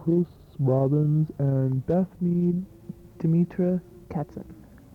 Chris Robbins and Bethany Dimitra Katzen.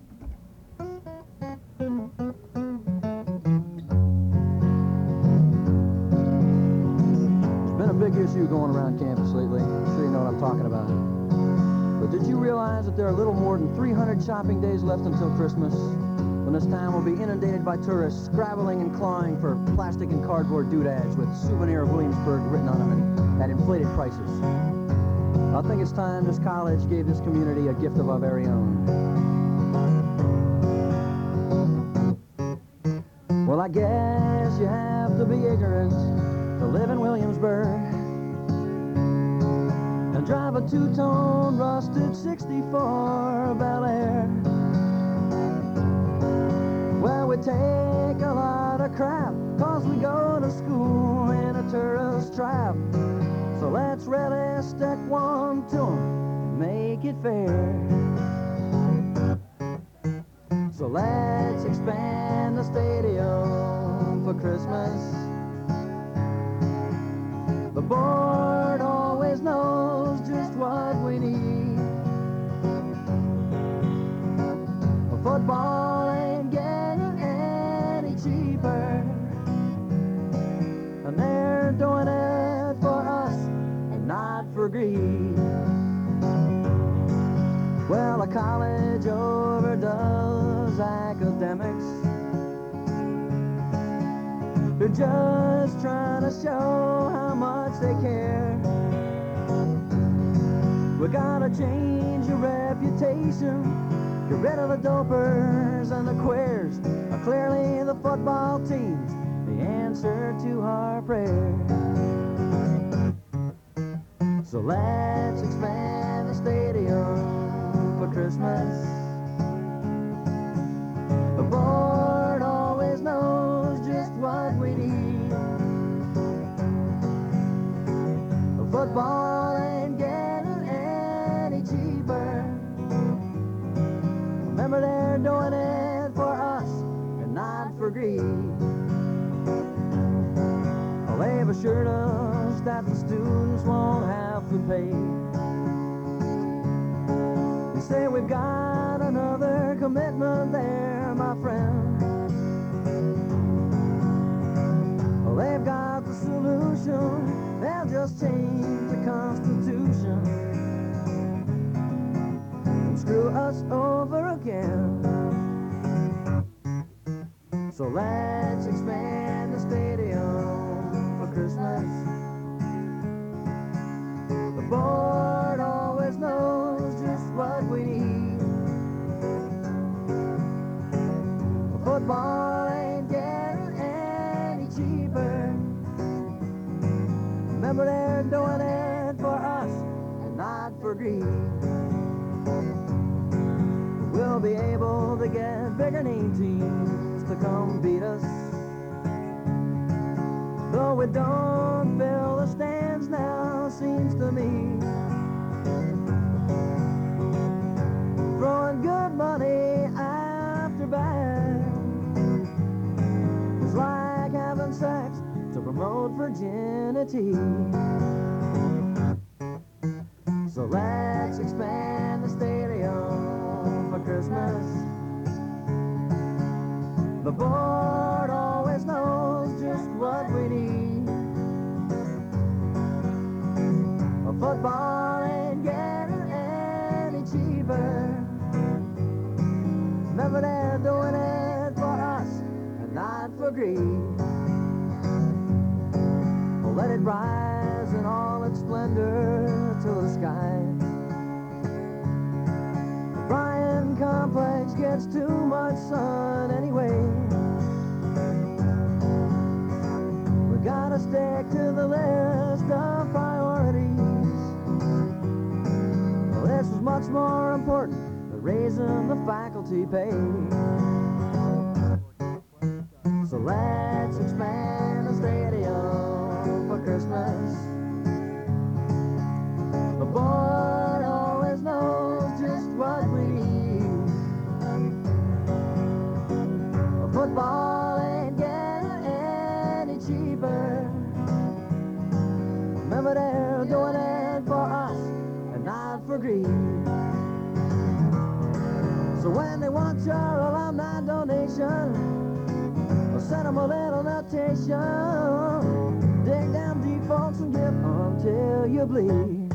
There's been a big issue going around campus lately. I'm sure you know what I'm talking about. But did you realize that there are little more than 300 shopping days left until Christmas? When this town will be inundated by tourists scrabbling and clawing for plastic and cardboard doodads with "Souvenir of Williamsburg" written on them at inflated prices. I think it's time this college gave this community a gift of our very own. Well, I guess you have to be ignorant to live in Williamsburg and drive a two-tone rusted 64 Bel Air. Well, we take a lot of crap 'cause we go to school in a tourist trap. So let's really stick one to 'em and make it fair. So let's expand the stadium for Christmas. The board always knows just what we need. Football ain't getting any cheaper, and they're doing it for us and not for greed. Well, a college overdoes academics. They're just trying to show how much they care. We gotta change your reputation. Get rid of the dopers and the queers. Clearly the football team's the answer to our prayer. So let's expand the stadium for Christmas. The board always knows just what we need. The football ain't getting any cheaper. Remember, they're doing it for us and not for greed. Well, they've assured us that the students won't have to pay. They say we've got another commitment there, my friend. Well, they've got the solution. They'll just change the Constitution and screw us over again. So let's expand the stadium for Christmas. The board always knows just what we need. Football ain't getting any cheaper. Remember, they're doing it for us and not for greed. We'll be able to get bigger name teams to come beat us. Though we don't fill the stands now, seems to me. Throwing good money after bad is like having sex to promote virginity. So let's expand the stadium for Christmas. The board always knows just what we need. A football ain't getting any cheaper. Remember, they're doing it for us and not for greed. Well, let it rise in all its splendor to the sky. Bryan Complex gets too much sun anyway. We gotta stick to the list of priorities. Well, this is much more important than raising the faculty pay. So let's expand the stadium for Christmas. The board always knows just what we need. A football ain't getting any cheaper. Remember, they're doing it for us agree. So when they want your alumni donation, send them a little notation. Dig down deep, folks, and give until you bleed.